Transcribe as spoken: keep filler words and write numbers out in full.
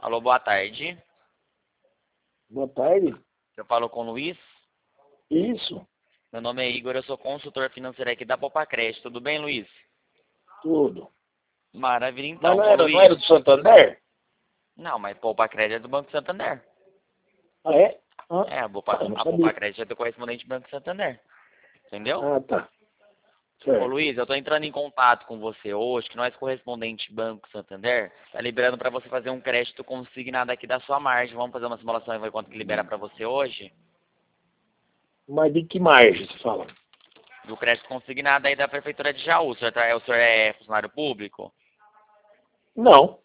Alô, boa tarde. Boa tarde. Eu falo com o Luiz. Isso, Meu nome é Igor, eu sou consultor financeiro aqui da Popacred. Tudo bem, Luiz? tudo. Maravilha, Mas então. não Ô, era, não Luiz. era do Santander? Não, mas Popacred é do Banco Santander. Ah, é? Ah, É, a Popa- ah, não a sabia. Popacred é do correspondente do Banco Santander. Entendeu? Ah, tá. Ô, Certo. Luiz, eu tô entrando em contato com você hoje, que nós, correspondente Banco Santander, tá liberando para você fazer um crédito consignado aqui da sua margem. Vamos fazer uma simulação e ver quanto que libera para você hoje? Mas de que margem você fala? Do crédito consignado aí da Prefeitura de Jaú. O senhor, tá- o senhor é funcionário público? Não.